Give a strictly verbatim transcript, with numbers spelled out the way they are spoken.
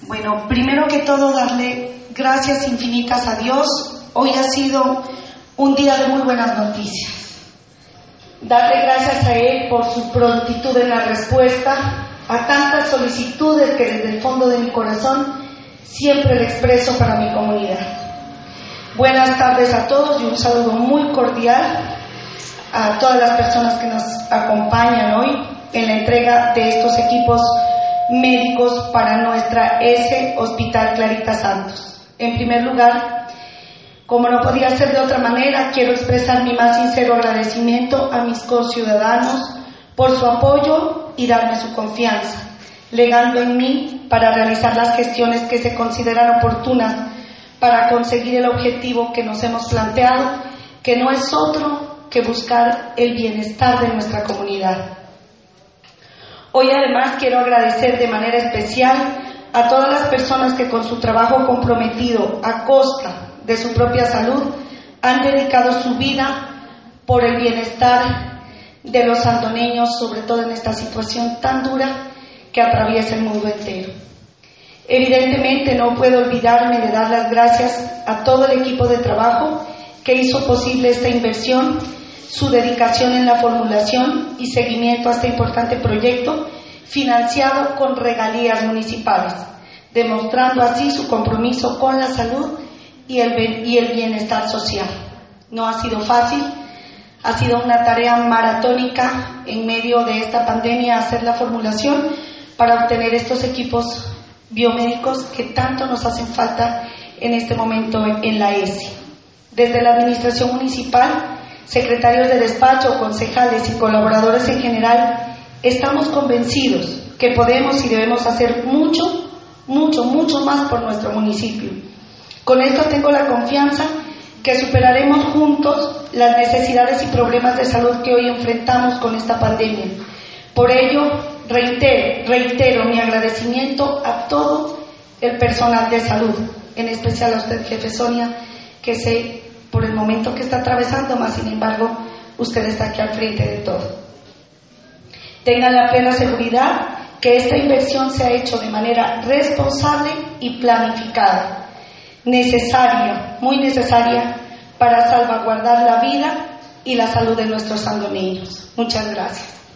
Bueno, primero que todo darle gracias infinitas a Dios. Hoy ha sido un día de muy buenas noticias. Darle gracias a Él por su prontitud en la respuesta a tantas solicitudes que desde el fondo de mi corazón siempre le expreso para mi comunidad. Buenas tardes a todos y un saludo muy cordial a todas las personas que nos acompañan hoy en la entrega de estos equipos médicos para nuestra S Hospital Clarita Santos. En primer lugar, como no podía ser de otra manera, quiero expresar mi más sincero agradecimiento a mis conciudadanos por su apoyo y darme su confianza, legando en mí para realizar las gestiones que se consideran oportunas para conseguir el objetivo que nos hemos planteado, que no es otro que buscar el bienestar de nuestra comunidad. Hoy además quiero agradecer de manera especial a todas las personas que con su trabajo comprometido a costa de su propia salud han dedicado su vida por el bienestar de los sandoneños, sobre todo en esta situación tan dura que atraviesa el mundo entero. Evidentemente no puedo olvidarme de dar las gracias a todo el equipo de trabajo que hizo posible esta inversión, su dedicación en la formulación y seguimiento a este importante proyecto financiado con regalías municipales, demostrando así su compromiso con la salud y el, y el bienestar social. No ha sido fácil, ha sido una tarea maratónica en medio de esta pandemia hacer la formulación para obtener estos equipos biomédicos que tanto nos hacen falta en este momento en la S. Desde la administración municipal, secretarios de despacho, concejales y colaboradores en general, estamos convencidos que podemos y debemos hacer mucho, mucho, mucho más por nuestro municipio. Con esto tengo la confianza que superaremos juntos las necesidades y problemas de salud que hoy enfrentamos con esta pandemia. Por ello, reitero, reitero mi agradecimiento a todo el personal de salud, en especial a usted, jefe Sonia, que sé por el momento que está atravesando, más sin embargo, usted está aquí al frente de todo. Tengan la plena seguridad que esta inversión se ha hecho de manera responsable y planificada, necesaria, muy necesaria, para salvaguardar la vida y la salud de nuestros sandoneños. Muchas gracias.